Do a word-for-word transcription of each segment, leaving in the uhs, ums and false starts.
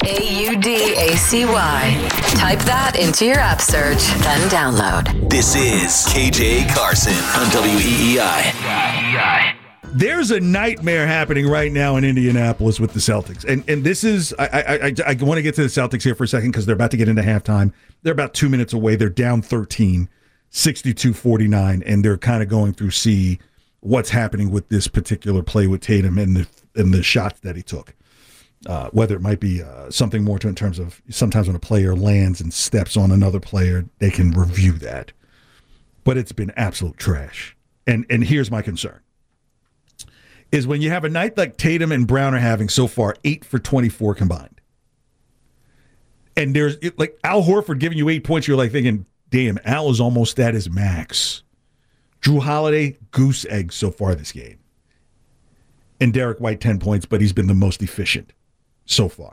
A U D A C Y. Type that into your app search, then download. This is K J Carson on W E E I. There's a nightmare happening right now in Indianapolis with the Celtics. And and this is, I I, I, I want to get to the Celtics here for a second because they're about to get into halftime. They're about two minutes away. They're down thirteen, sixty-two forty-nine, and they're kind of going through see what's happening with this particular play with Tatum and the, and the shots that he took. Uh, whether it might be uh, something more to in terms of sometimes when a player lands and steps on another player, they can review that. But it's been absolute trash. And and here's my concern. Is when you have a night like Tatum and Brown are having so far, eight for twenty-four combined. And there's it, like Al Horford giving you eight points, you're like thinking, damn, Al is almost at his max. Drew Holiday, goose egg so far this game. And Derek White, ten points, but he's been the most efficient so far.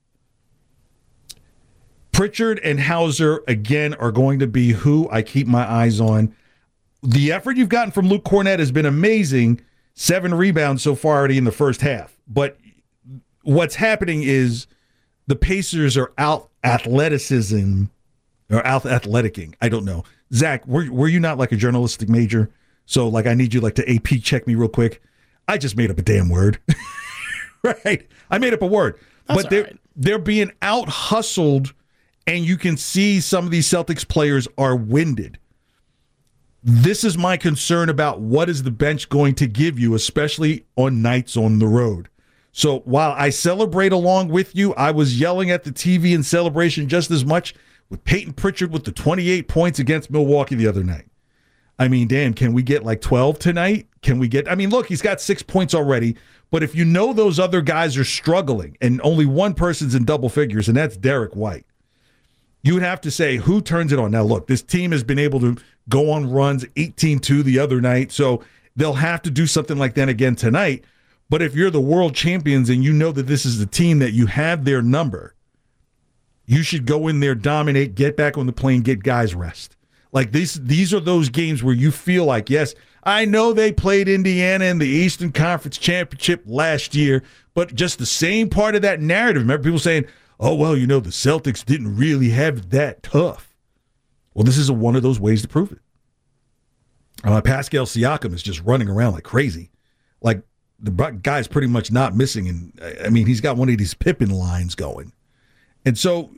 Pritchard and Hauser, again, are going to be who I keep my eyes on. The effort you've gotten from Luke Cornett has been amazing. Seven rebounds so far already in the first half. But what's happening is the Pacers are out athleticism or out athleticing. I don't know. Zach, were, were you not like a journalistic major? So like I need you like to A P check me real quick. I just made up a damn word. Right? I made up a word. That's but they're right. they're being out hustled, and you can see some of these Celtics players are winded. This is my concern about what is the bench going to give you, especially on nights on the road. So while I celebrate along with you, I was yelling at the T V in celebration just as much with Peyton Pritchard with the twenty-eight points against Milwaukee the other night. I mean, damn, can we get like twelve tonight? Can we get, I mean, look, he's got six points already, but if you know those other guys are struggling and only one person's in double figures, and that's Derek White, you would have to say, who turns it on? Now, look, this team has been able to go on runs eighteen two the other night, so they'll have to do something like that again tonight. But if you're the world champions and you know that this is the team that you have their number, you should go in there, dominate, get back on the plane, get guys rest. Like these, these are those games where you feel like, yes, I know they played Indiana in the Eastern Conference Championship last year, but just the same part of that narrative. Remember people saying, oh, well, you know, the Celtics didn't really have it that tough. Well, this is a, one of those ways to prove it. Uh, Pascal Siakam is just running around like crazy. Like the guy's pretty much not missing. And I mean, he's got one of these Pippen lines going. And so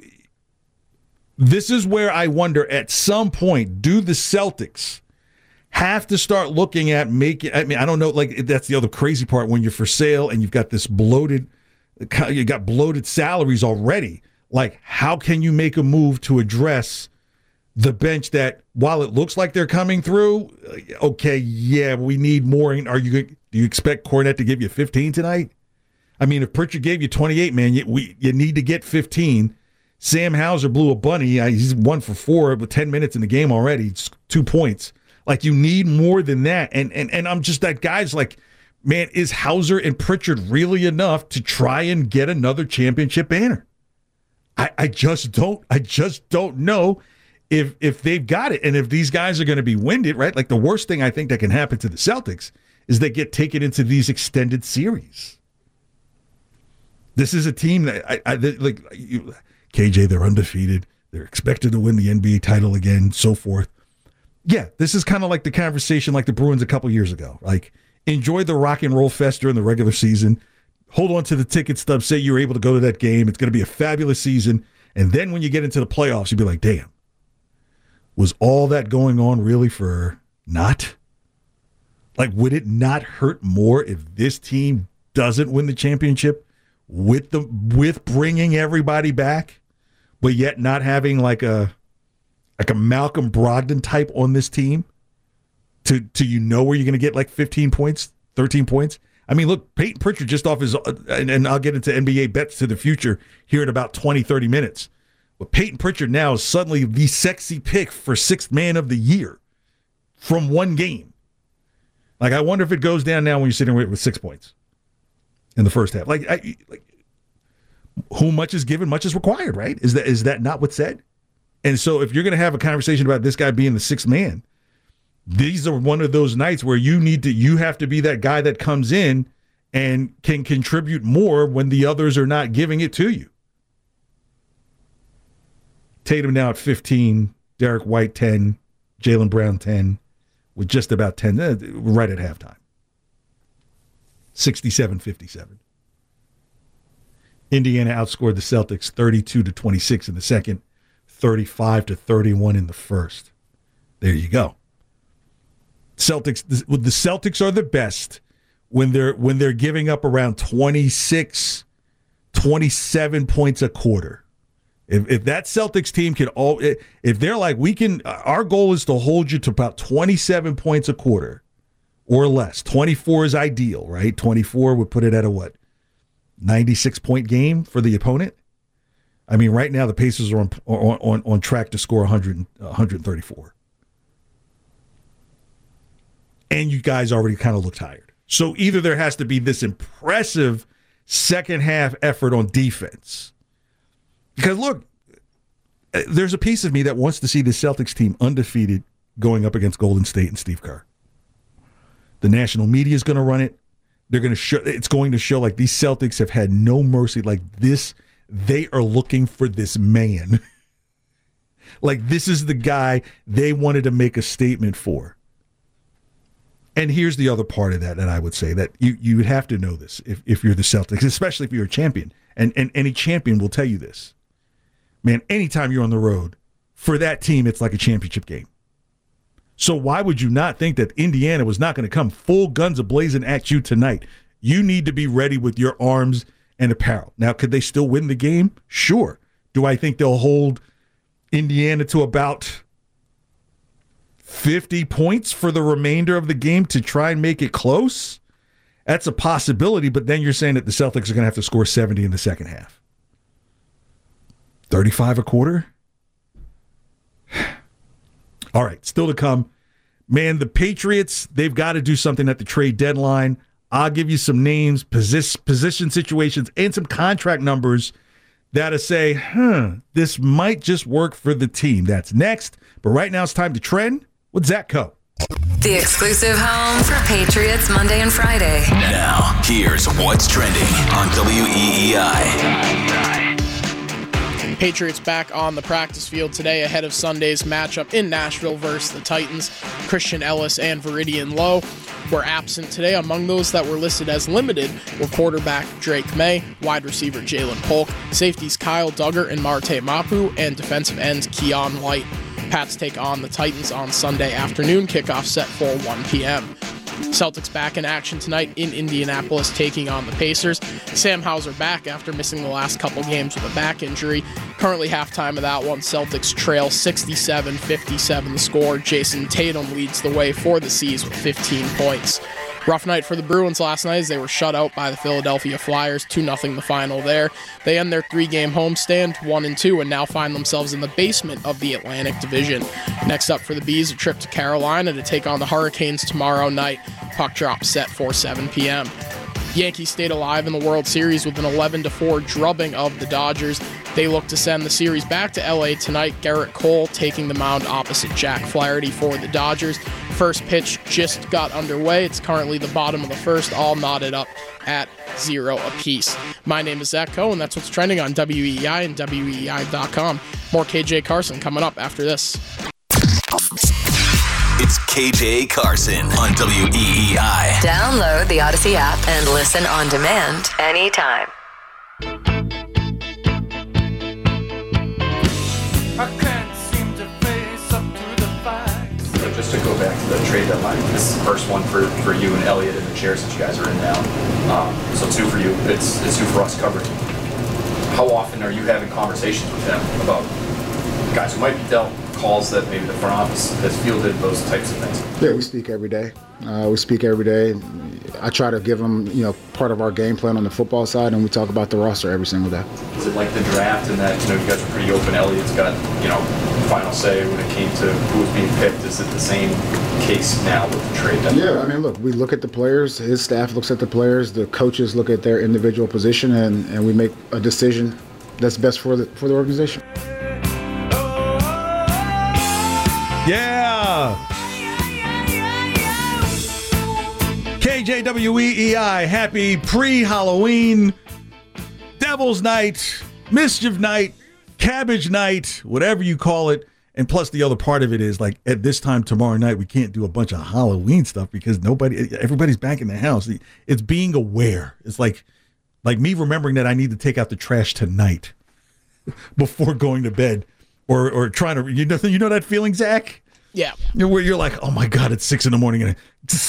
this is where I wonder at some point, do the Celtics have to start looking at making, I mean, I don't know, like that's the other crazy part when you're for sale and you've got this bloated, you got bloated salaries already. Like, how can you make a move to address the bench that, while it looks like they're coming through, okay, yeah, we need more. Are you? Do you expect Cornette to give you fifteen tonight? I mean, if Pritchard gave you twenty-eight, man, you, we, you need to get fifteen. Sam Hauser blew a bunny. He's one for four with ten minutes in the game already. It's two points. Like, you need more than that. And and and I'm just, that guy's like, man, is Hauser and Pritchard really enough to try and get another championship banner? I, I just don't, I just don't know if if they've got it. And if these guys are going to be winded, right? Like the worst thing I think that can happen to the Celtics is they get taken into these extended series. This is a team that I, I like you, K J, they're undefeated. They're expected to win the N B A title again, so forth. Yeah, this is kind of like the conversation like the Bruins a couple years ago. Like, enjoy the rock and roll fest during the regular season. Hold on to the ticket stub. Say you were able to go to that game. It's going to be a fabulous season. And then when you get into the playoffs, you'd be like, damn, was all that going on really for not? Like, would it not hurt more if this team doesn't win the championship with the with bringing everybody back, but yet not having like a like a Malcolm Brogdon type on this team to, to you know where you're going to get like fifteen points, thirteen points? I mean, look, Peyton Pritchard just off his, and, and I'll get into N B A bets to the future here in about twenty, thirty minutes. But Peyton Pritchard now is suddenly the sexy pick for sixth man of the year from one game. Like, I wonder if it goes down now when you're sitting with, with six points in the first half. Like, I, like, who much is given, much is required, right? Is that is that not what's said? And so if you're going to have a conversation about this guy being the sixth man, these are one of those nights where you need to, you have to be that guy that comes in and can contribute more when the others are not giving it to you. Tatum now at fifteen, Derek White ten, Jaylen Brown ten, with just about ten, right at halftime. sixty-seven fifty-seven. Indiana outscored the Celtics thirty-two to twenty-six in the second, thirty-five to thirty-one in the first. There you go. Celtics, the, the Celtics are the best when they're when they're giving up around twenty-six, twenty-seven points a quarter. If if that Celtics team can all, if they're like, we can, our goal is to hold you to about twenty-seven points a quarter or less. twenty-four is ideal, right? twenty-four would put it at a what? ninety-six point game for the opponent. I mean, right now the Pacers are on on on, on track to score one hundred, one thirty-four. And you guys already kind of look tired. So either there has to be this impressive second half effort on defense. Because look, there's a piece of me that wants to see the Celtics team undefeated going up against Golden State and Steve Kerr. The national media is going to run it. They're going to show. It's going to show like these Celtics have had no mercy. Like this, they are looking for this man. Like this is the guy they wanted to make a statement for. And here's the other part of that that I would say that you you would have to know this if, if you're the Celtics, especially if you're a champion. And and any champion will tell you this. Man, anytime you're on the road, for that team, it's like a championship game. So why would you not think that Indiana was not going to come full guns a-blazing at you tonight? You need to be ready with your arms and apparel. Now, could they still win the game? Sure. Do I think they'll hold Indiana to about fifty points for the remainder of the game to try and make it close? That's a possibility, but then you're saying that the Celtics are going to have to score seventy in the second half. thirty-five a quarter? All right, still to come. Man, the Patriots, they've got to do something at the trade deadline. I'll give you some names, position, position situations, and some contract numbers that'll say, huh, this might just work for the team. That's next. But right now it's time to trend with Zach Coe. The exclusive home for Patriots Monday and Friday. Now, here's what's trending on W E E I. Patriots back on the practice field today ahead of Sunday's matchup in Nashville versus the Titans. Christian Ellis and Viridian Lowe were absent today. Among those that were listed as limited were quarterback Drake May, wide receiver Jalen Polk, safeties Kyle Duggar and Marte Mapu, and defensive ends Keon White. Pats take on the Titans on Sunday afternoon. Kickoff set for one p.m. Celtics back in action tonight in Indianapolis, taking on the Pacers. Sam Hauser back after missing the last couple games with a back injury. Currently halftime of that one, Celtics trail sixty-seven fifty-seven the score. Jason Tatum leads the way for the C's with fifteen points. Rough night for the Bruins last night as they were shut out by the Philadelphia Flyers, two nothing the final there. They end their three-game homestand, one and two, and now find themselves in the basement of the Atlantic Division. Next up for the Bees, a trip to Carolina to take on the Hurricanes tomorrow night. Puck drop set for seven p.m. Yankees stayed alive in the World Series with an eleven to four drubbing of the Dodgers. They look to send the series back to L A tonight. Garrett Cole taking the mound opposite Jack Flaherty for the Dodgers. First pitch just got underway. It's currently the bottom of the first, all knotted up at zero apiece. My name is Zach Coe, and that's what's trending on W E E I and W E E I dot com. More K J Carson coming up after this. It's K J Carson on W E E I. Download the Odyssey app and listen on demand anytime. I can't seem to face up to the facts. So just to go back to the trade deadline, this is the first one for, for you and Elliot in the chair since you guys are in now. Um, so two for you, it's, it's two for us covered. How often are you having conversations with him about guys who might be dealt, calls that maybe the front office has fielded, those types of things? Yeah, we speak every day. Uh, we speak every day. I try to give them, you know, part of our game plan on the football side, and we talk about the roster every single day. Is it like the draft and that, you know, you guys are pretty open? Elliot's got, you know, final say when it came to who was being picked. Is it the same case now with the trade deadline? Yeah, I mean, look, we look at the players. His staff looks at the players. The coaches look at their individual position, and, and we make a decision that's best for the for the organization. Yeah. K J W E E I, happy pre-Halloween, Devil's Night, Mischief Night, cabbage night, whatever you call it. And plus the other part of it is like at this time tomorrow night, we can't do a bunch of Halloween stuff because nobody, everybody's back in the house. It's being aware. It's like, like me remembering that I need to take out the trash tonight before going to bed or, or trying to, you know, you know that feeling, Zach? Yeah. You're, where you're like, oh my God, it's six in the morning. And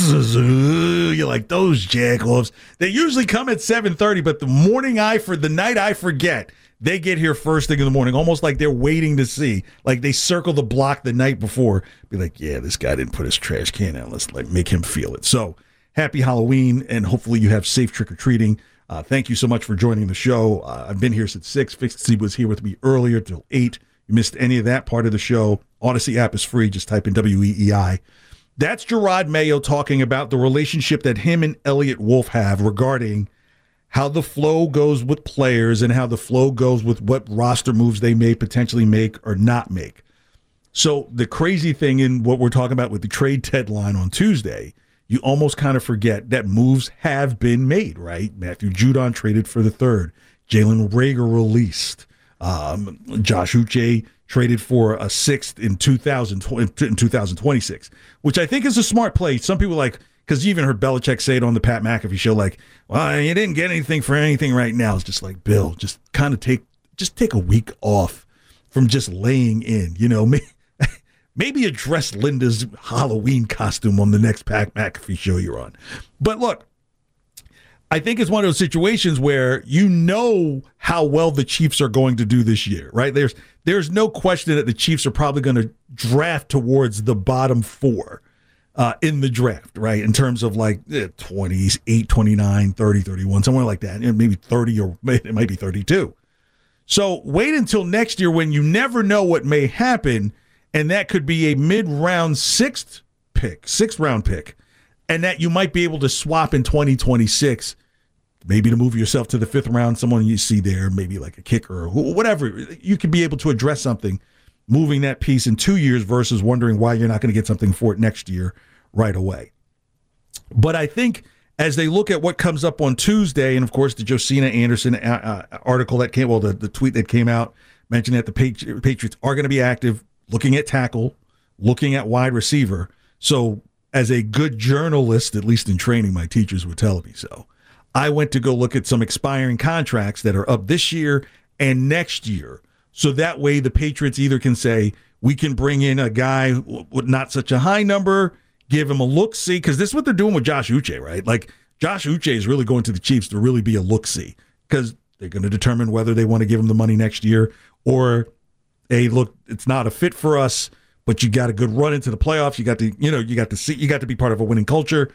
you're like, those jackoffs. They usually come at seven thirty, but the morning I, for the night I forget, they get here first thing in the morning, almost like they're waiting to see. Like they circle the block the night before. Be like, yeah, this guy didn't put his trash can out. Let's like make him feel it. So happy Halloween, and hopefully you have safe trick-or-treating. Uh, thank you so much for joining the show. Uh, I've been here since six. Fixie was here with me earlier till eight. You missed any of that part of the show, Odyssey app is free. Just type in W E E I. That's Gerard Mayo talking about the relationship that him and Elliot Wolf have regarding how the flow goes with players and how the flow goes with what roster moves they may potentially make or not make. So the crazy thing in what we're talking about with the trade deadline on Tuesday, you almost kind of forget that moves have been made, right? Matthew Judon traded for the third. Jalen Reagor released. Um, Josh Uche traded for a sixth in two thousand in two thousand twenty-six, which I think is a smart play. Some people like, because you even heard Belichick say it on the Pat McAfee show, like, well, you didn't get anything for anything right now. It's just like, Bill, just kind of take, just take a week off from just laying in, you know, maybe, maybe address Linda's Halloween costume on the next Pat McAfee show you're on. But look, I think it's one of those situations where you know how well the Chiefs are going to do this year, right? There's there's no question that the Chiefs are probably going to draft towards the bottom four uh, in the draft, right? In terms of like eh, twenties, eight, twenty-nine, thirty, thirty-one, somewhere like that. And maybe thirty or it might be thirty-two. So wait until next year when you never know what may happen, and that could be a mid-round sixth pick, sixth round pick, and that you might be able to swap in twenty twenty-six. Maybe to move yourself to the fifth round, someone you see there, maybe like a kicker or whatever. You could be able to address something, moving that piece in two years versus wondering why you're not going to get something for it next year right away. But I think as they look at what comes up on Tuesday, and of course the Josina Anderson uh, article that came, well, the, the tweet that came out mentioned that the Patriots are going to be active, looking at tackle, looking at wide receiver. So as a good journalist, at least in training, my teachers would tell me so. I went to go look at some expiring contracts that are up this year and next year. So that way the Patriots either can say, we can bring in a guy with not such a high number, give him a look-see, because this is what they're doing with Josh Uche, right? Like, Josh Uche is really going to the Chiefs to really be a look-see, because they're going to determine whether they want to give him the money next year or, hey, look, it's not a fit for us, but you got a good run into the playoffs. You got to, you know, you got to see, you got to be part of a winning culture.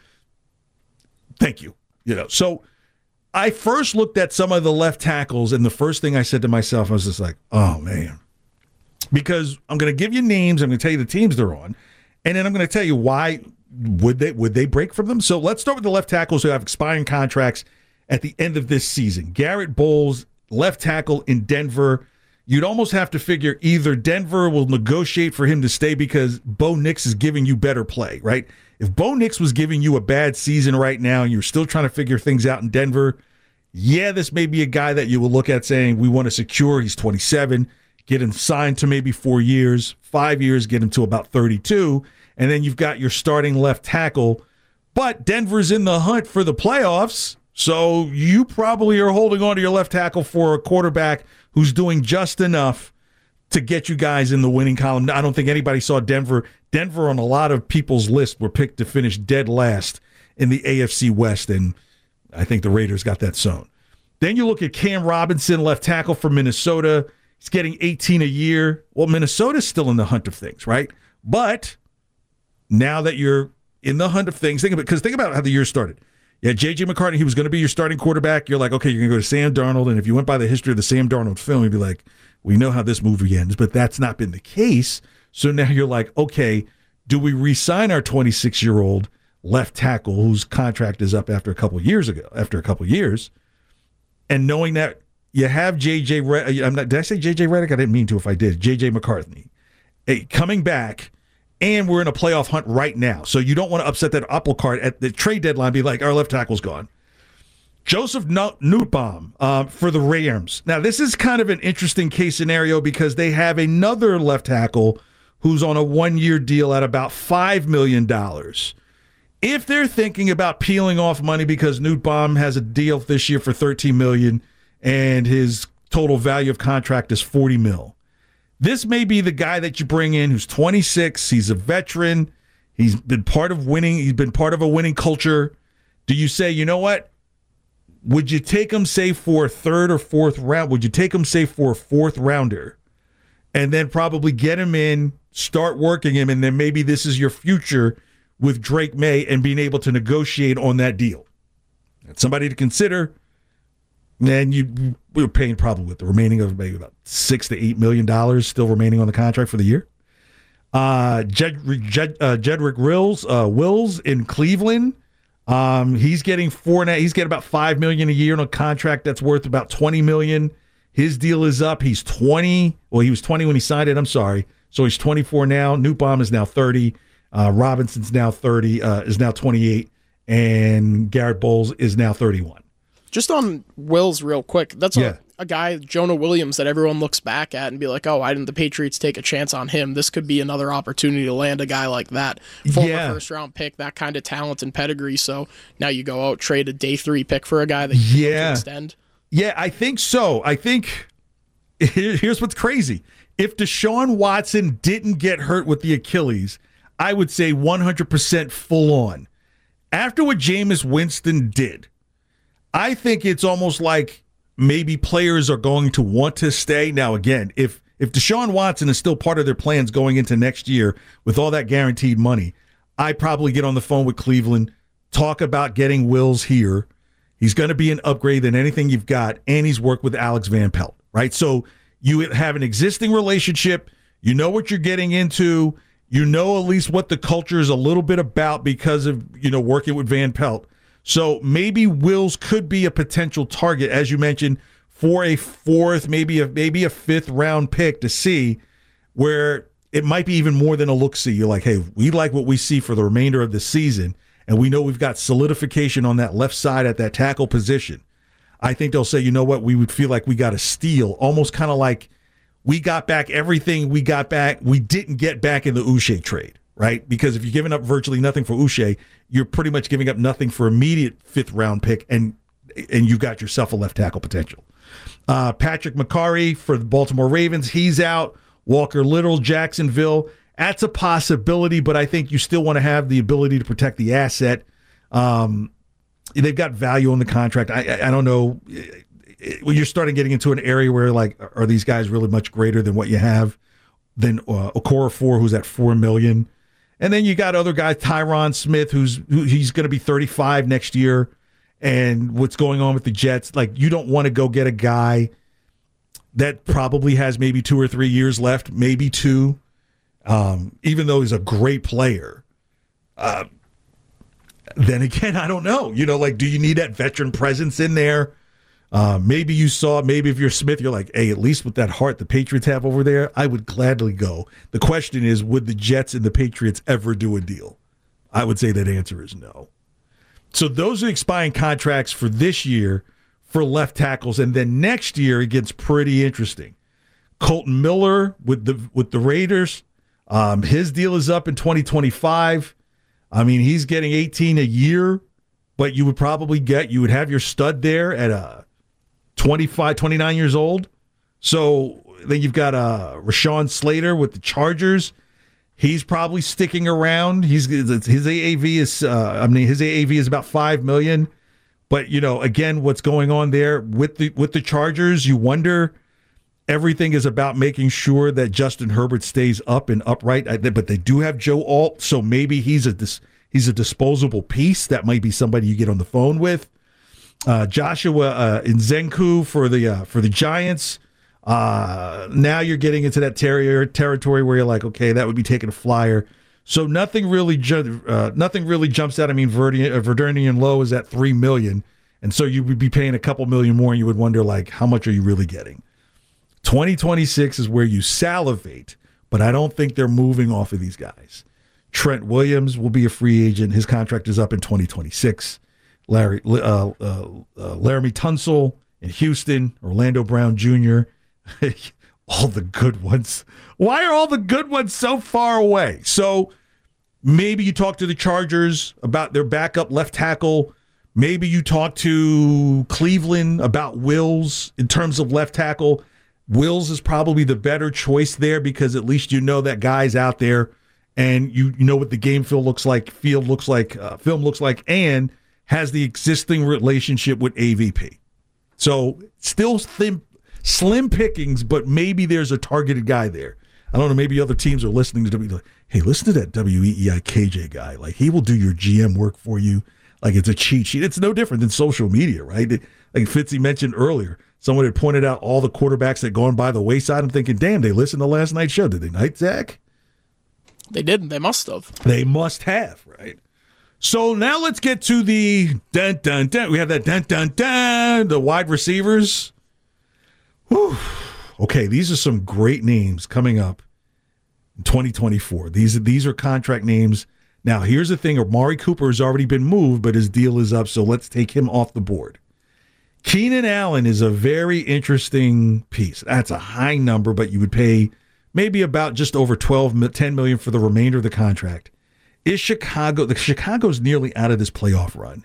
Thank you. You know, so I first looked at some of the left tackles, and the first thing I said to myself, I was just like, oh, man. Because I'm going to give you names, I'm going to tell you the teams they're on, and then I'm going to tell you why would they would they break from them. So let's start with the left tackles who have expiring contracts at the end of this season. Garrett Bowles, left tackle in Denver. You'd almost have to figure either Denver will negotiate for him to stay because Bo Nix is giving you better play, right? If Bo Nix was giving you a bad season right now and you're still trying to figure things out in Denver, yeah, this may be a guy that you will look at saying, we want to secure, he's twenty-seven, get him signed to maybe four years, five years, get him to about thirty-two, and then you've got your starting left tackle. But Denver's in the hunt for the playoffs, so you probably are holding on to your left tackle for a quarterback who's doing just enough to get you guys in the winning column. I don't think anybody saw Denver. Denver on a lot of people's list were picked to finish dead last in the A F C West, and I think the Raiders got that sewn. Then you look at Cam Robinson, left tackle for Minnesota. He's getting eighteen a year. Well, Minnesota's still in the hunt of things, right? But now that you're in the hunt of things, think about because think about how the year started. Yeah, J J McCartney, he was going to be your starting quarterback. You're like, okay, you're going to go to Sam Darnold, and if you went by the history of the Sam Darnold film, you'd be like, we know how this movie ends, but that's not been the case. So now you're like, okay, do we re-sign our twenty-six-year-old left tackle whose contract is up after a couple of years ago, after a couple of years, and knowing that you have J J Redick, I'm not, did I say J J Redick? I didn't mean to if I did. J J McCarthy hey, coming back, and we're in a playoff hunt right now. So you don't want to upset that apple cart at the trade deadline, be like, our left tackle's gone. Joseph Newtbaum uh, for the Rams. Now, this is kind of an interesting case scenario because they have another left tackle who's on a one-year deal at about five million dollars. If they're thinking about peeling off money because Newtbaum has a deal this year for thirteen million dollars and his total value of contract is forty mil, this may be the guy that you bring in who's twenty-six. He's a veteran. He's been part of winning. He's been part of a winning culture. Do you say, you know what? Would you take him, say, for a third or fourth round? Would you take him, say, for a fourth rounder and then probably get him in, start working him, and then maybe this is your future with Drake May and being able to negotiate on that deal? That's somebody to consider. And you we were paying probably with the remaining of maybe about six to eight million dollars still remaining on the contract for the year. Uh, Jed, Jed, uh, Jedrick Wills, uh, Wills in Cleveland. Um, he's getting four and a, he's getting about five million a year on a contract that's worth about twenty million. His deal is up. He's twenty. Well, he was twenty when he signed it. I'm sorry. So he's twenty-four now. Newtbaum is now thirty. Uh, Robinson's now thirty. Uh, is now twenty-eight, and Garrett Bowles is now thirty-one. Just on Wills real quick, that's Yeah. a, a guy, Jonah Williams, that everyone looks back at and be like, oh, why didn't the Patriots take a chance on him? This could be another opportunity to land a guy like that. Former Yeah. first-round pick, that kind of talent and pedigree. So now you go out, trade a day three pick for a guy that you can Yeah. extend. Yeah, I think so. I think here- here's what's crazy. If Deshaun Watson didn't get hurt with the Achilles, I would say one hundred percent full on. After what Jameis Winston did, I think it's almost like maybe players are going to want to stay. Now, again, if if Deshaun Watson is still part of their plans going into next year with all that guaranteed money, I probably get on the phone with Cleveland, talk about getting Wills here. He's going to be an upgrade than anything you've got, and he's worked with Alex Van Pelt, right? So you have an existing relationship. You know what you're getting into. You know at least what the culture is a little bit about because of, you know, working with Van Pelt. So maybe Wills could be a potential target, as you mentioned, for a fourth, maybe a maybe a fifth round pick to see where it might be even more than a look-see. You're like, hey, we like what we see for the remainder of the season, and we know we've got solidification on that left side at that tackle position. I think they'll say, you know what, we would feel like we got a steal, almost kind of like we got back everything we got back, we didn't get back in the Uche trade, right? Because if you're giving up virtually nothing for Uche, you're pretty much giving up nothing for immediate fifth round pick, and and you got yourself a left tackle potential. Uh, Patrick McCarry for the Baltimore Ravens, he's out. Walker Little, Jacksonville, that's a possibility, but I think you still want to have the ability to protect the asset. Um, they've got value on the contract. I, I, I don't know. When you're starting getting into an area where, like, are these guys really much greater than what you have? Than uh, Okorafor, who's at four million dollars. And then you got other guys, Tyron Smith, who's who, he's going to be thirty-five next year. And what's going on with the Jets, like, you don't want to go get a guy that probably has maybe two or three years left, maybe two, um, even though he's a great player. Uh, then again, I don't know. You know, like, do you need that veteran presence in there? Uh, maybe you saw, maybe if you're Smith, you're like, hey, at least with that heart the Patriots have over there, I would gladly go. The question is, would the Jets and the Patriots ever do a deal? I would say that answer is no. So those are expiring contracts for this year for left tackles, and then next year it gets pretty interesting. Colton Miller with the with the Raiders, um, his deal is up in twenty twenty-five. I mean, he's getting eighteen a year, but you would probably get, you would have your stud there at a twenty-five, twenty-nine years old. So then you've got uh, Rashawn Slater with the Chargers. He's probably sticking around. He's his A A V is uh, I mean his A A V is about five million dollars. But, you know, again, what's going on there with the with the Chargers, you wonder, everything is about making sure that Justin Herbert stays up and upright. But they do have Joe Alt, so maybe he's a he's a disposable piece. That might be somebody you get on the phone with. Uh, Joshua uh, Nzenku for the uh, for the Giants. Uh, now you're getting into that terrier territory where you're like, okay, that would be taking a flyer. So nothing really, ju- uh, nothing really jumps out. I mean, Verdi- uh, Verdernian Low is at three million, and so you would be paying a couple million more, and you would wonder, like, how much are you really getting? twenty twenty-six is where you salivate, but I don't think they're moving off of these guys. Trent Williams will be a free agent. His contract is up in twenty twenty-six. Larry, uh, uh, uh, Laramie Tunsil in Houston, Orlando Brown Junior All the good ones. Why are all the good ones so far away? So maybe you talk to the Chargers about their backup left tackle. Maybe you talk to Cleveland about Wills in terms of left tackle. Wills is probably the better choice there because at least you know that guy's out there and you, you know what the game field looks like, field looks like, uh, film looks like, and has the existing relationship with A V P. So still thin, slim pickings, but maybe there's a targeted guy there. I don't know, maybe other teams are listening to W. Like, hey, listen to that W E E I K J guy. Like, he will do your G M work for you. Like, it's a cheat sheet. It's no different than social media, right? Like Fitzy mentioned earlier, someone had pointed out all the quarterbacks that gone by the wayside. I'm thinking, damn, they listened to last night's show. Did they not, Zach? They didn't. They must have. They must have, right? So now let's get to the dun, dun, dun. We have that dun, dun, dun, the wide receivers. Whew. Okay, these are some great names coming up in twenty twenty-four. These, these are contract names. Now, here's the thing. Amari Cooper has already been moved, but his deal is up, so let's take him off the board. Keenan Allen is a very interesting piece. That's a high number, but you would pay maybe about just over twelve, ten million dollars for the remainder of the contract. Is Chicago, the Chicago's nearly out of this playoff run.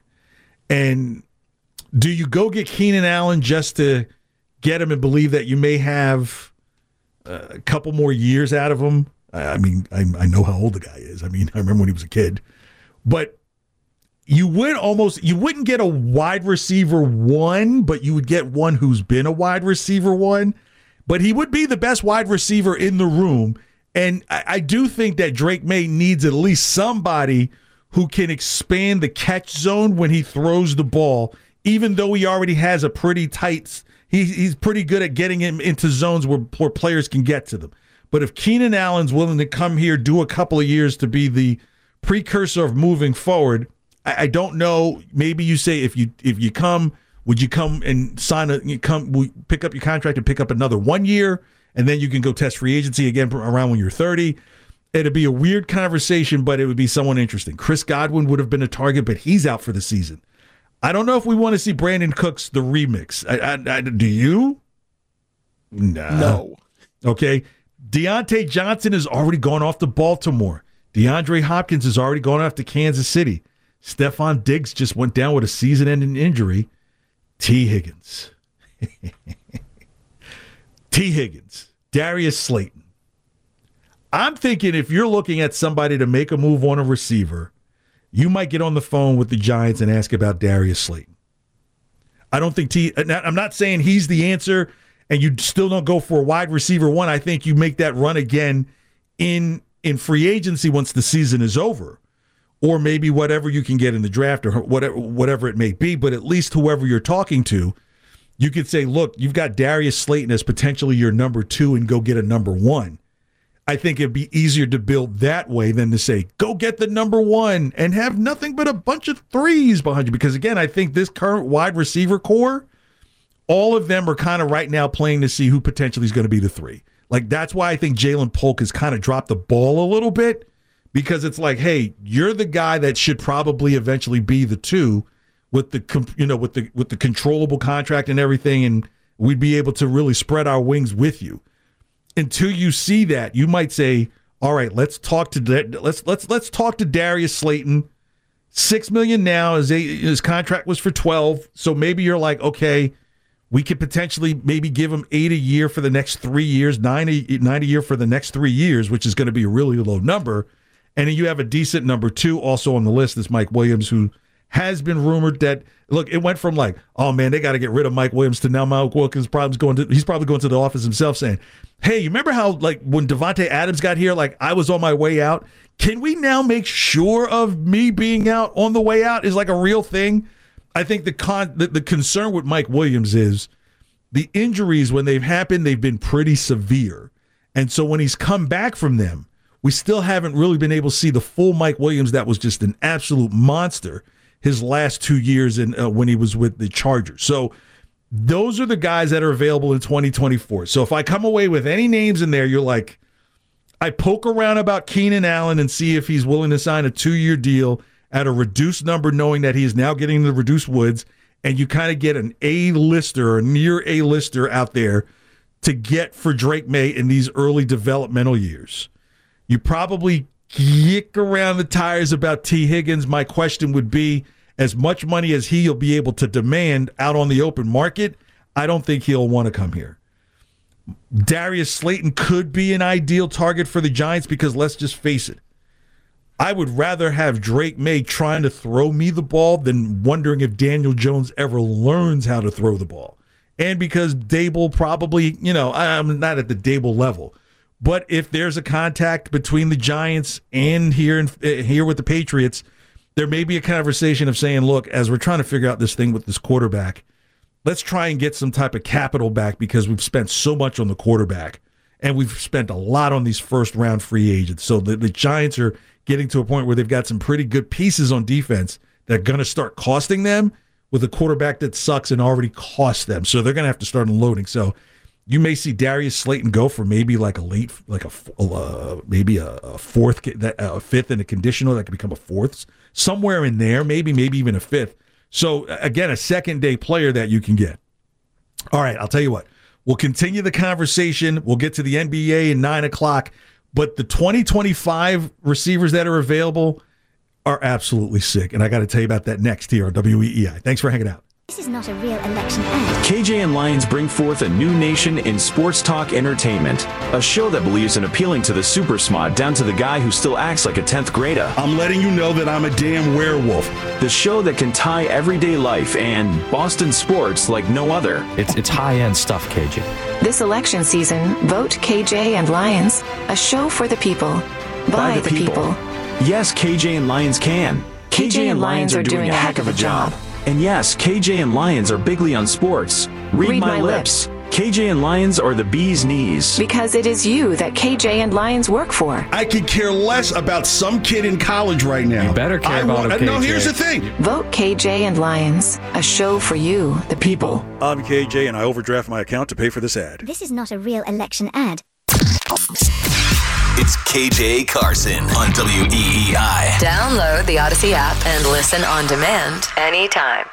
And do you go get Keenan Allen just to get him and believe that you may have a couple more years out of him? I mean, I, I know how old the guy is. I mean, I remember when he was a kid. But you would almost, you wouldn't get a wide receiver one, but you would get one who's been a wide receiver one. But he would be the best wide receiver in the room. And I, I do think that Drake May needs at least somebody who can expand the catch zone when he throws the ball, even though he already has a pretty tight, he, he's pretty good at getting him into zones where, where players can get to them. But if Keenan Allen's willing to come here, do a couple of years to be the precursor of moving forward, I, I don't know. Maybe you say if you if you come, would you come and sign a you come pick up your contract and pick up another one year, and then you can go test free agency again around when you're thirty. It'd be a weird conversation, but it would be someone interesting. Chris Godwin would have been a target, but he's out for the season. I don't know if we want to see Brandon Cooks the remix. I, I, I, do you? Nah. No. Okay. Deontay Johnson has already gone off to Baltimore. DeAndre Hopkins has already gone off to Kansas City. Stephon Diggs just went down with a season-ending injury. T. Higgins. T. Higgins. Darius Slayton. I'm thinking if you're looking at somebody to make a move on a receiver, you might get on the phone with the Giants and ask about Darius Slayton. I don't think T. I'm not saying he's the answer, and you still don't go for a wide receiver one. I think you make that run again in in free agency once the season is over, or maybe whatever you can get in the draft or whatever whatever it may be. But at least whoever you're talking to, you could say, look, you've got Darius Slayton as potentially your number two and go get a number one. I think it'd be easier to build that way than to say, go get the number one and have nothing but a bunch of threes behind you. Because, again, I think this current wide receiver core, all of them are kind of right now playing to see who potentially is going to be the three. Like, that's why I think Jalen Polk has kind of dropped the ball a little bit, because it's like, hey, you're the guy that should probably eventually be the two with the, you know, with the with the controllable contract and everything, and we'd be able to really spread our wings with you. Until you see that, you might say, all right, let's talk to let's let's let's talk to Darius Slayton. Six million now. His his contract was for twelve, so maybe you're like, okay, we could potentially maybe give him eight a year for the next three years, nine a, nine a year for the next three years, which is going to be a really low number. And then you have a decent number two also on the list. Is Mike Williams, who has been rumored that, look, it went from like, oh man, they got to get rid of Mike Williams, to now Mike Wilkins probably going to he's probably going to the office himself saying, hey, you remember how like when Devontae Adams got here, like I was on my way out? Can we now make sure of me being out on the way out is like a real thing? I think the con the, the concern with Mike Williams is the injuries, when they've happened, they've been pretty severe. And so when he's come back from them, we still haven't really been able to see the full Mike Williams that was just an absolute monster his last two years in, uh, when he was with the Chargers. So those are the guys that are available in twenty twenty-four. So if I come away with any names in there, you're like, I poke around about Keenan Allen and see if he's willing to sign a two-year deal, at a reduced number, knowing that he is now getting the reduced woods, and you kind of get an A-lister or near A-lister out there to get for Drake May in these early developmental years. You probably kick around the tires about T. Higgins. My question would be, as much money as he'll be able to demand out on the open market, I don't think he'll want to come here. Darius Slayton could be an ideal target for the Giants because let's just face it, I would rather have Drake May trying to throw me the ball than wondering if Daniel Jones ever learns how to throw the ball. And because Dable probably, you know, I'm not at the Dable level, but if there's a contact between the Giants and here in, here with the Patriots, there may be a conversation of saying, look, as we're trying to figure out this thing with this quarterback, let's try and get some type of capital back because we've spent so much on the quarterback and we've spent a lot on these first-round free agents. So the, the Giants are getting to a point where they've got some pretty good pieces on defense that are going to start costing them with a quarterback that sucks and already cost them. So they're going to have to start unloading. So you may see Darius Slayton go for maybe like a late, like a uh, maybe a, a fourth, a fifth and a conditional that could become a fourth, somewhere in there, maybe, maybe even a fifth. So again, a second day player that you can get. All right, I'll tell you what. We'll continue the conversation. We'll get to the N B A at nine o'clock. But the twenty twenty-five receivers that are available are absolutely sick. And I got to tell you about that next here on W E E I. Thanks for hanging out. This is not a real election ad. K J and Lions bring forth a new nation in sports talk entertainment. A show that believes in appealing to the super smart down to the guy who still acts like a tenth grader. I'm letting you know that I'm a damn werewolf. The show that can tie everyday life and Boston sports like no other. It's it's high-end stuff, K J. This election season, vote K J and Lions, a show for the people, by, by the, the people. people. Yes, K J and Lions can. K J and Lions are doing a heck of a job. And yes, K J and Lions are bigly on sports. Read, Read my, my lips. lips. K J and Lions are the bee's knees. Because it is you that K J and Lions work for. I could care less about some kid in college right now. You better care I about want, him, K J. No, here's the thing. Vote K J and Lions, a show for you, the people. I'm K J and I overdraft my account to pay for this ad. This is not a real election ad. It's K J Carson on W E E I. Download the Odyssey app and listen on demand anytime.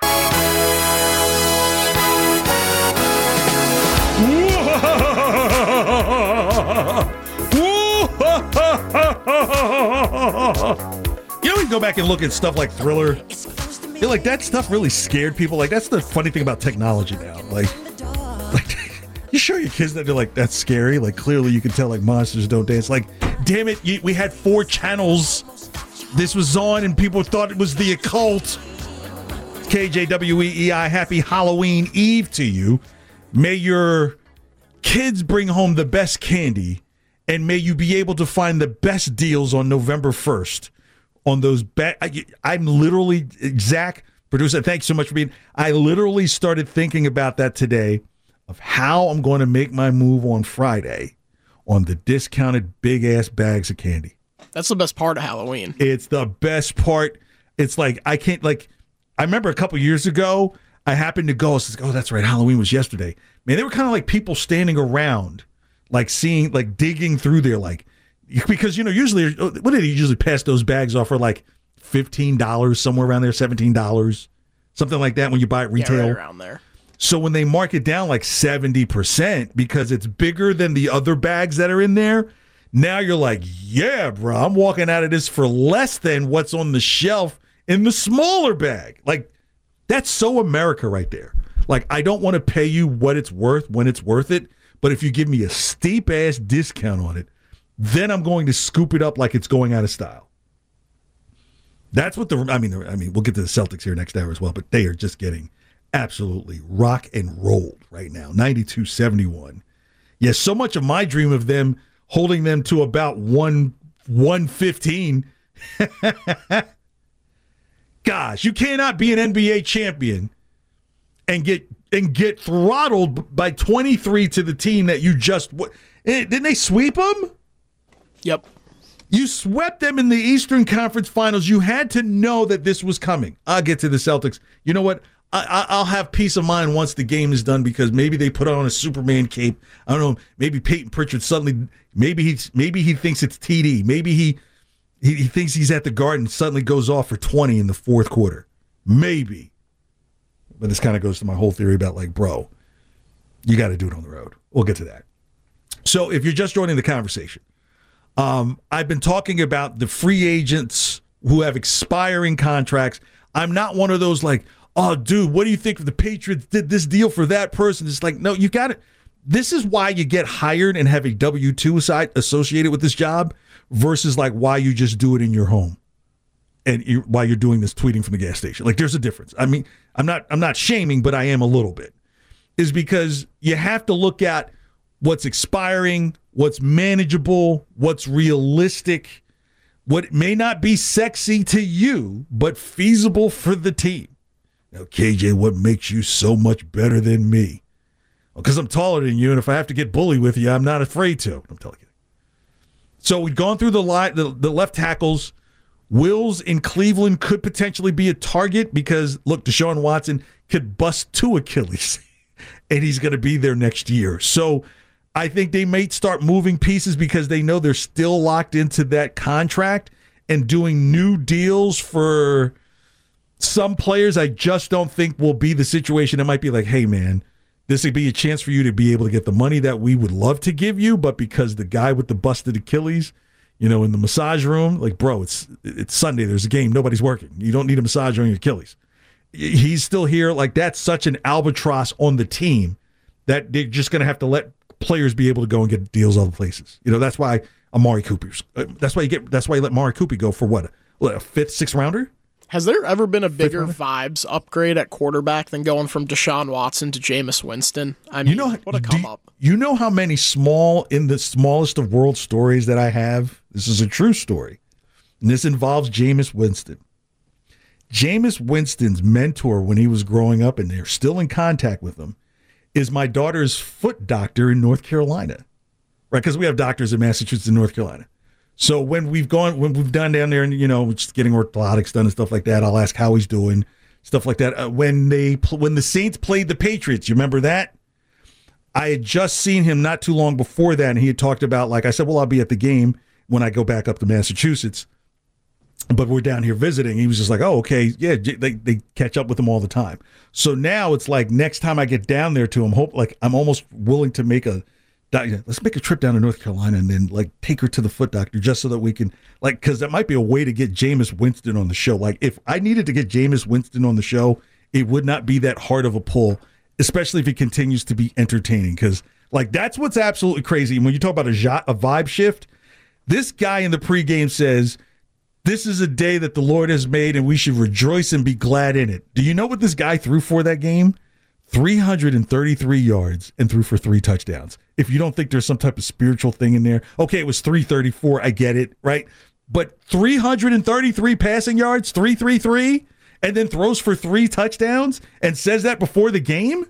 You know, we go back and look at stuff like Thriller. I feel like that stuff really scared people. Like, that's the funny thing about technology now. Like, like you show your kids that they're like, that's scary. Like, clearly you can tell, like, monsters don't dance. Like, damn it, you, we had four channels. This was on, and people thought it was the occult. K J W E E I, happy Halloween Eve to you. May your kids bring home the best candy, and may you be able to find the best deals on November first on those. Ba- I, I'm literally, Zach, producer, thanks so much for being. I literally started thinking about that today of how I'm going to make my move on Friday on the discounted big-ass bags of candy. That's the best part of Halloween. It's the best part. It's like, I can't, like, I remember a couple years ago, I happened to go, I was like, oh, that's right, Halloween was yesterday. Man, they were kind of like people standing around, like seeing, like digging through there, like, because, you know, usually, what did they usually pass those bags off for, like fifteen dollars, somewhere around there, seventeen dollars, something like that when you buy it retail. Yeah, right around there. So when they mark it down like seventy percent because it's bigger than the other bags that are in there, now you're like, yeah, bro, I'm walking out of this for less than what's on the shelf in the smaller bag. Like, that's so America right there. Like, I don't want to pay you what it's worth when it's worth it, but if you give me a steep-ass discount on it, then I'm going to scoop it up like it's going out of style. That's what the, I mean, I mean, we'll get to the Celtics here next hour as well, but they are just getting absolutely rock and rolled right now. ninety-two seventy-one. Yes, so much of my dream of them holding them to about one fifteen. Gosh, you cannot be an N B A champion and get and get throttled by twenty-three to the team that you just didn't they sweep them? Yep. You swept them in the Eastern Conference Finals. You had to know that this was coming. I'll get to the Celtics. You know what? I, I'll have peace of mind once the game is done because maybe they put on a Superman cape. I don't know. Maybe Peyton Pritchard suddenly, maybe he, maybe he thinks it's T D. Maybe he, He, he thinks he's at the Garden, suddenly goes off for twenty in the fourth quarter. Maybe. But this kind of goes to my whole theory about, like, bro, you got to do it on the road. We'll get to that. So if you're just joining the conversation, um, I've been talking about the free agents who have expiring contracts. I'm not one of those like, oh, dude, what do you think if the Patriots did this deal for that person? It's like, no, you got it. This is why you get hired and have a W two site associated with this job versus like why you just do it in your home and you, why you're doing this tweeting from the gas station. Like, there's a difference. I mean, I'm not I'm not shaming, but I am a little bit. Is because you have to look at what's expiring, what's manageable, what's realistic, what may not be sexy to you, but feasible for the team. Now, K J, what makes you so much better than me? Because I'm taller than you, and if I have to get bullied with you, I'm not afraid to. I'm telling you. So we've gone through the, line, the, the left tackles. Wills in Cleveland could potentially be a target because, look, Deshaun Watson could bust two Achilles, and he's going to be there next year. So I think they may start moving pieces because they know they're still locked into that contract and doing new deals for some players. I just don't think will be the situation. It might be like, hey, man, this would be a chance for you to be able to get the money that we would love to give you, but because the guy with the busted Achilles, you know, in the massage room, like, bro, it's it's Sunday. There's a game. Nobody's working. You don't need a massage on your Achilles. He's still here. Like, that's such an albatross on the team that they're just going to have to let players be able to go and get deals other places. You know, that's why Amari Cooper's. That's why you get. That's why you let Amari Cooper go for what? What, a fifth, sixth rounder? Has there ever been a bigger vibes upgrade at quarterback than going from Deshaun Watson to Jameis Winston? I mean, you know, what a come up. You know how many small, in the smallest of world stories that I have? This is a true story. And this involves Jameis Winston. Jameis Winston's mentor when he was growing up, and they're still in contact with him, is my daughter's foot doctor in North Carolina. Right? Because we have doctors in Massachusetts and North Carolina. So when we've gone, when we've done down there and, you know, just getting orthotics done and stuff like that, I'll ask how he's doing, stuff like that. Uh, when they, when the Saints played the Patriots, you remember that? I had just seen him not too long before that, and he had talked about, like I said, well, I'll be at the game when I go back up to Massachusetts, but we're down here visiting. He was just like, oh, okay, yeah, they they catch up with him all the time. So now it's like next time I get down there to him, hope like I'm almost willing to make a, let's make a trip down to North Carolina and then like take her to the foot doctor just so that we can, like, because that might be a way to get Jameis Winston on the show. Like, if I needed to get Jameis Winston on the show, it would not be that hard of a pull, especially if he continues to be entertaining. Because, like, that's what's absolutely crazy. And when you talk about a, a vibe shift, this guy in the pregame says, this is a day that the Lord has made and we should rejoice and be glad in it. Do you know what this guy threw for that game? three hundred thirty-three yards and threw for three touchdowns. If you don't think there's some type of spiritual thing in there, okay, it was three thirty-four, I get it, right? But three hundred thirty-three passing yards, three thirty-three, and then throws for three touchdowns and says that before the game?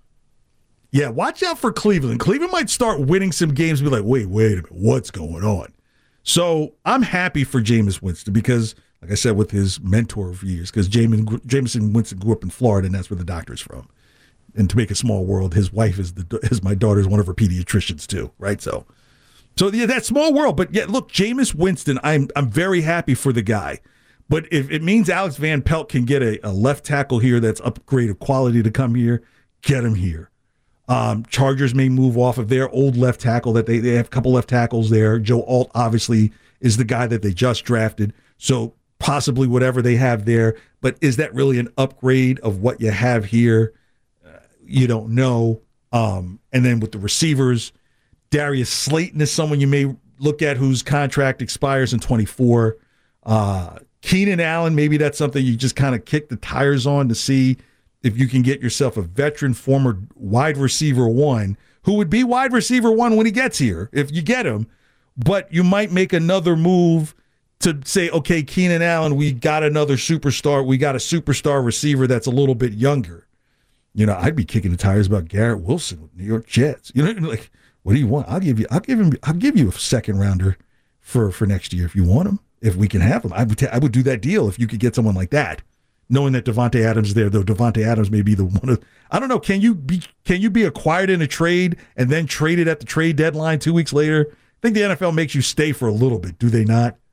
Yeah, watch out for Cleveland. Cleveland might start winning some games and be like, wait, wait a minute, what's going on? So I'm happy for Jameis Winston because, like I said, with his mentor for years, because Jameis Winston grew up in Florida, and that's where the doctor's from. And to make a small world, his wife is the is my daughter's one of her pediatricians too, right? So, so yeah, that small world. But yeah, look, Jameis Winston, I'm I'm very happy for the guy. But if it means Alex Van Pelt can get a, a left tackle here that's upgrade of quality to come here, get him here. Um, Chargers may move off of their old left tackle that they they have a couple left tackles there. Joe Alt obviously is the guy that they just drafted, so possibly whatever they have there. But is that really an upgrade of what you have here? You don't know. Um, and then with the receivers, Darius Slayton is someone you may look at whose contract expires in twenty-four. Uh, Keenan Allen, maybe that's something you just kind of kick the tires on to see if you can get yourself a veteran former wide receiver one who would be wide receiver one when he gets here, if you get him. But you might make another move to say, okay, Keenan Allen, we got another superstar. We got a superstar receiver that's a little bit younger. You know, I'd be kicking the tires about Garrett Wilson with New York Jets. You know, like, what do you want? I'll give you, I'll give him, I'll give you a second rounder for, for next year if you want him. If we can have him, I would, ta- I would do that deal if you could get someone like that. Knowing that Devontae Adams is there, though Devontae Adams may be the one of, I don't know. Can you be, can you be acquired in a trade and then traded at the trade deadline two weeks later? I think the N F L makes you stay for a little bit, do they not?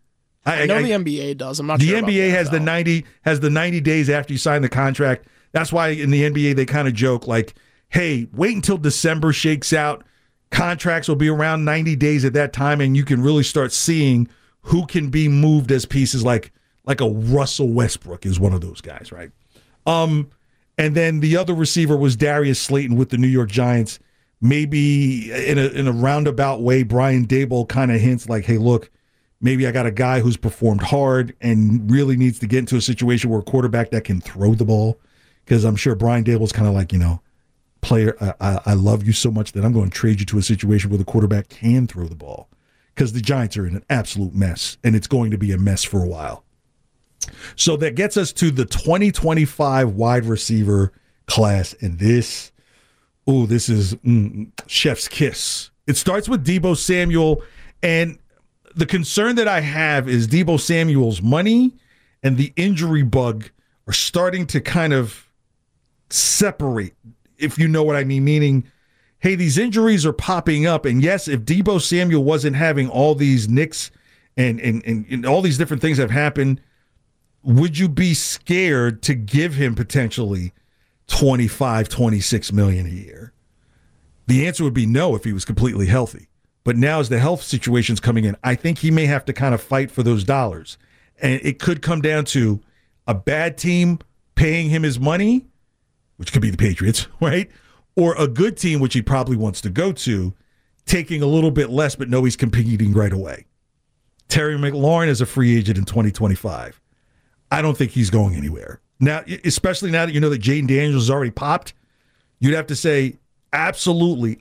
I, I know I, the N B A does. I'm not the sure. N B A about has the ninety has the ninety days after you sign the contract. That's why in the N B A they kind of joke like, "Hey, wait until December shakes out. Contracts will be around ninety days at that time, and you can really start seeing who can be moved as pieces." Like like a Russell Westbrook is one of those guys, right? Um, and then the other receiver was Darius Slayton with the New York Giants. Maybe in a in a roundabout way, Brian Daboll kind of hints like, "Hey, look, maybe I got a guy who's performed hard and really needs to get into a situation where a quarterback that can throw the ball." Because I'm sure Brian Daboll's kind of like, you know, player, I, I, I love you so much that I'm going to trade you to a situation where the quarterback can throw the ball. Because the Giants are in an absolute mess, and it's going to be a mess for a while. So that gets us to the twenty twenty-five wide receiver class, and this, oh, this is mm, chef's kiss. It starts with Deebo Samuel, and the concern that I have is Deebo Samuel's money and the injury bug are starting to kind of separate, if you know what I mean, meaning, hey, these injuries are popping up, and yes, if Deebo Samuel wasn't having all these nicks and, and, and, and all these different things have happened, would you be scared to give him potentially twenty-five, twenty-six million a year? The answer would be no if he was completely healthy. But now as the health situation's coming in, I think he may have to kind of fight for those dollars. And it could come down to a bad team paying him his money, which could be the Patriots, right? Or a good team, which he probably wants to go to, taking a little bit less, but know he's competing right away. Terry McLaurin is a free agent in twenty twenty-five. I don't think he's going anywhere. Now, especially now that you know that Jaden Daniels has already popped, you'd have to say absolutely,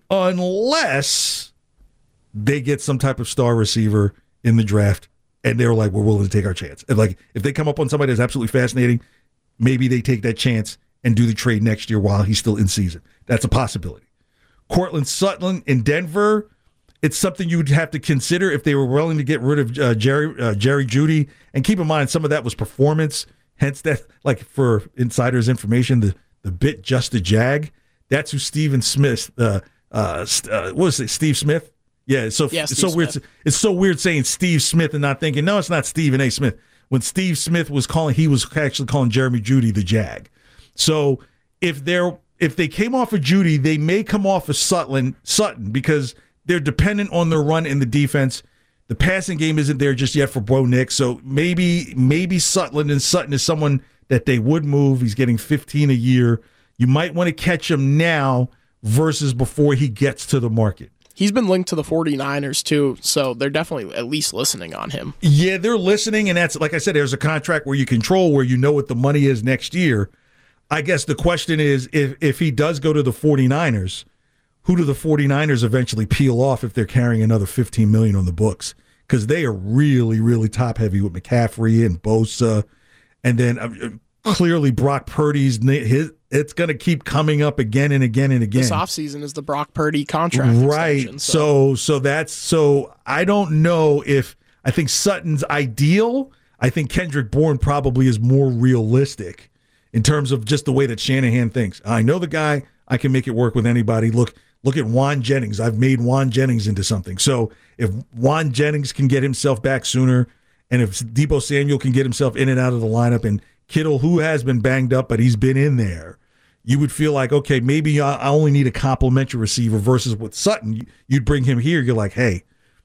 unless they get some type of star receiver in the draft and they're like, we're willing to take our chance. If, like, if they come up on somebody that's absolutely fascinating, maybe they take that chance and do the trade next year while he's still in season. That's a possibility. Cortland Sutton in Denver, it's something you would have to consider if they were willing to get rid of uh, Jerry uh, Jerry Jeudy. And keep in mind, some of that was performance. Hence, that, like for insiders' information, the, the bit Just a Jag, that's who Steven Smith, uh, uh, uh, what was it, Steve Smith? Yeah, so yeah, it's so Smith. weird. It's so weird saying Steve Smith and not thinking, no, it's not Stephen A. Smith. When Steve Smith was calling, he was actually calling Jeremy Jeudy the Jag. So if they're if they came off of Jeudy, they may come off of Sutton, Sutton because they're dependent on their run in the defense. The passing game isn't there just yet for Bo Nix. So maybe maybe Sutton and Sutton is someone that they would move. He's getting fifteen a year. You might want to catch him now versus before he gets to the market. He's been linked to the 49ers too, so they're definitely at least listening on him. Yeah, they're listening, and that's, like I said, there's a contract where you control, where you know what the money is next year. I guess the question is, if if he does go to the 49ers, who do the 49ers eventually peel off if they're carrying another fifteen million dollars on the books? Because they are really, really top-heavy with McCaffrey and Bosa, and then uh, clearly Brock Purdy's his, it's going to keep coming up again and again and again. This offseason is the Brock Purdy contract right. extension. So. so so that's so I don't know if I think Sutton's ideal. I think Kendrick Bourne probably is more realistic in terms of just the way that Shanahan thinks. I know the guy, I can make it work with anybody. Look, look at Juan Jennings. I've made Juan Jennings into something. So if Juan Jennings can get himself back sooner, and if Deebo Samuel can get himself in and out of the lineup, and Kittle, who has been banged up, but he's been in there, you would feel like, okay, maybe I only need a complimentary receiver versus with Sutton. You'd bring him here. You're like, hey,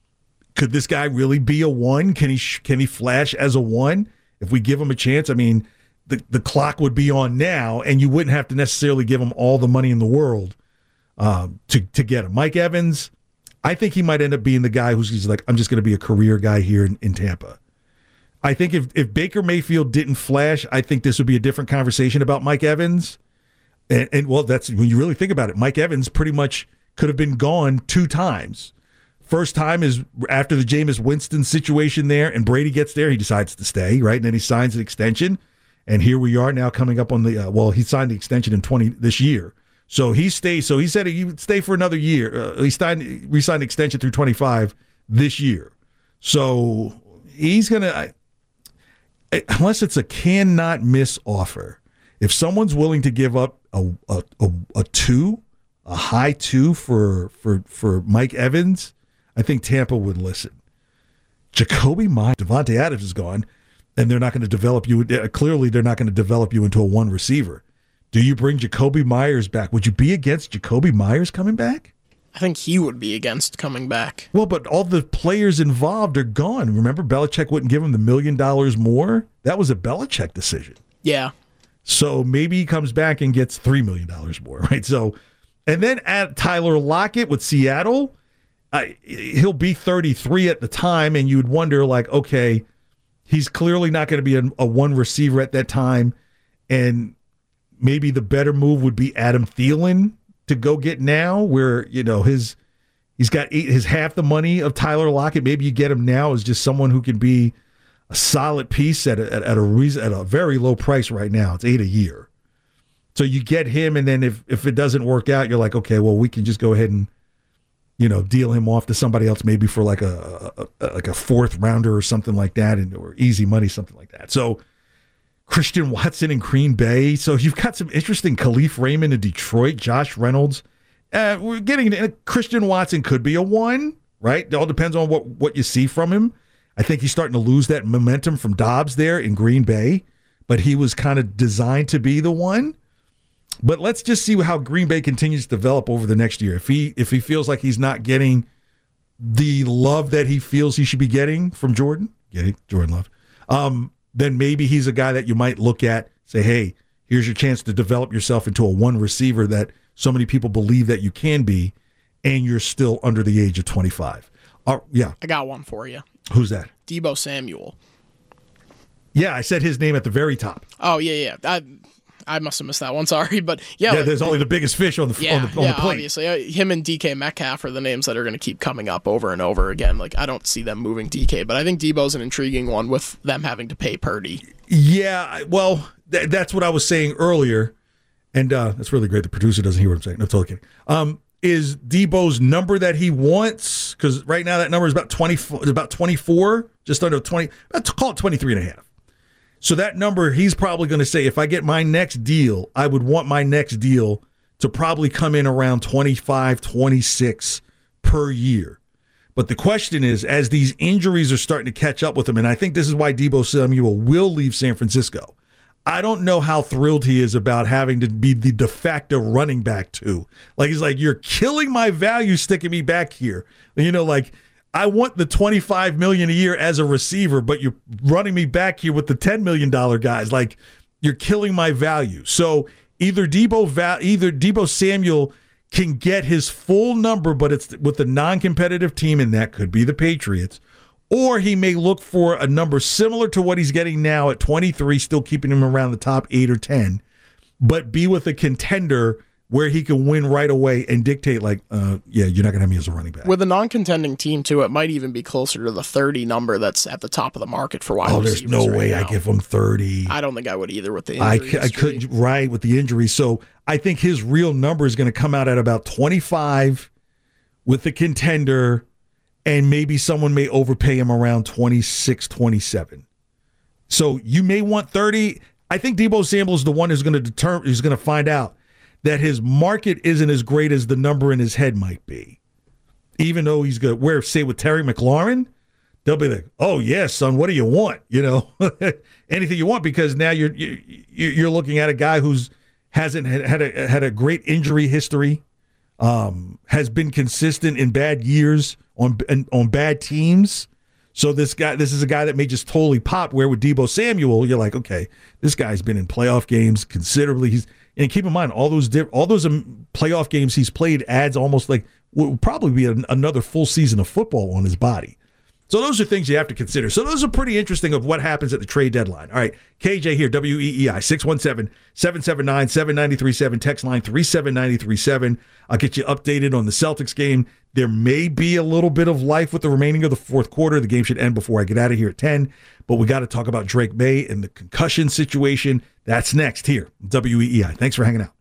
could this guy really be a one? Can he can he flash as a one? If we give him a chance, I mean, the, the clock would be on now, and you wouldn't have to necessarily give him all the money in the world um, to, to get him. Mike Evans, I think he might end up being the guy who's he's like, I'm just going to be a career guy here in, in Tampa. I think if, if Baker Mayfield didn't flash, I think this would be a different conversation about Mike Evans. And, and well, that's when you really think about it. Mike Evans pretty much could have been gone two times. First time is after the Jameis Winston situation there, and Brady gets there, he decides to stay, right? And then he signs an extension, and here we are now coming up on the uh, well, he signed the extension in twenty this year, so he stays. So he said he would stay for another year. Uh, he signed, re-signed the extension through twenty-five this year, so he's gonna, I, unless it's a cannot miss offer. If someone's willing to give up a a, a, a two, a high two for for for Mike Evans, I think Tampa would listen. Jacoby Myers, Devontae Adams is gone, and they're not going to develop you. Clearly, they're not going to develop you into a one receiver. Do you bring Jacoby Myers back? Would you be against Jacoby Myers coming back? I think he would be against coming back. Well, but all the players involved are gone. Remember, Belichick wouldn't give him the million dollars more? That was a Belichick decision. Yeah. So maybe he comes back and gets three million dollars more, right? So, and then add Tyler Lockett with Seattle. Uh, he'll be thirty-three at the time, and you'd wonder, like, okay, he's clearly not going to be a, a one receiver at that time, and maybe the better move would be Adam Thielen to go get now, where, you know, his he's got eight, his half the money of Tyler Lockett. Maybe you get him now as just someone who can be a solid piece at a, at, at a reason, at a very low price right now. It's eight a year, so you get him, and then if if it doesn't work out, you're like, okay, well, we can just go ahead and, you know, deal him off to somebody else, maybe for like a, a, a like a fourth rounder or something like that, and or easy money, something like that. So Christian Watson in Green Bay. So you've got some interesting Khalif Raymond in Detroit, Josh Reynolds. Uh, we're getting uh, Christian Watson could be a one, right? It all depends on what, what you see from him. I think he's starting to lose that momentum from Dobbs there in Green Bay, but he was kind of designed to be the one. But let's just see how Green Bay continues to develop over the next year. If he if he feels like he's not getting the love that he feels he should be getting from Jordan, getting Jordan Love, um, then maybe he's a guy that you might look at, say, hey, here's your chance to develop yourself into a one receiver that so many people believe that you can be, and you're still under the age of twenty-five. Uh, yeah. I got one for you. Who's that? Deebo Samuel. Yeah, I said his name at the very top. Oh, yeah, yeah. I, I must have missed that one. Sorry, but yeah. Yeah, like, there's only the biggest fish on the, yeah, on the, on yeah, the plate. Obviously. Uh, him and D K Metcalf are the names that are going to keep coming up over and over again. Like, I don't see them moving D K, but I think Deebo's an intriguing one with them having to pay Purdy. Yeah, well, th- that's what I was saying earlier, and uh, that's really great. The producer doesn't hear what I'm saying. No, totally kidding. Um, is Deebo's number that he wants, because right now that number is about twenty, about twenty-four, just under twenty, let's call it twenty-three and a half. So that number, he's probably going to say, if I get my next deal, I would want my next deal to probably come in around twenty-five, twenty-six per year. But the question is, as these injuries are starting to catch up with him, and I think this is why Deebo Samuel will leave San Francisco, I don't know how thrilled he is about having to be the de facto running back too. Like, he's like, you're killing my value sticking me back here. You know, like, I want the twenty-five million dollars a year as a receiver, but you're running me back here with the ten million dollars guys. Like, you're killing my value. So either Deebo, Va- either Deebo Samuel can get his full number, but it's with a non-competitive team, and that could be the Patriots, or he may look for a number similar to what he's getting now at twenty-three, still keeping him around the top eight or ten, but be with a contender where he can win right away and dictate, like, uh, yeah, you're not going to have me as a running back. With a non-contending team, too, it might even be closer to the thirty number that's at the top of the market for wide oh, receivers. Oh, there's no right way now. I give him thirty. I don't think I would either with the I, injury I could, right, with the injury. So I think his real number is going to come out at about twenty-five with the contender, and maybe someone may overpay him around twenty-six, twenty-seven. So you may want thirty. I think Deebo Samuel is the one who's going to determine, who's going to find out that his market isn't as great as the number in his head might be. Even though he's good, where, say, with Terry McLaurin, they'll be like, oh, yes, son, what do you want? You know, anything you want, because now you're you're looking at a guy who's hasn't had a, had a great injury history, um, has been consistent in bad years on on bad teams. So this guy, this is a guy that may just totally pop, where with Deebo Samuel, you're like, okay, this guy's been in playoff games considerably. He's And keep in mind, all those diff- all those um, playoff games he's played adds almost like will probably be an, another full season of football on his body. So those are things you have to consider. So those are pretty interesting of what happens at the trade deadline. All right, K J here, W E E I, six one seven, seven seven nine, seven nine three seven, text line three seven nine three seven. I'll get you updated on the Celtics game. There may be a little bit of life with the remaining of the fourth quarter. The game should end before I get out of here at ten. But we got to talk about Drake May and the concussion situation. That's next here, W E E I. Thanks for hanging out.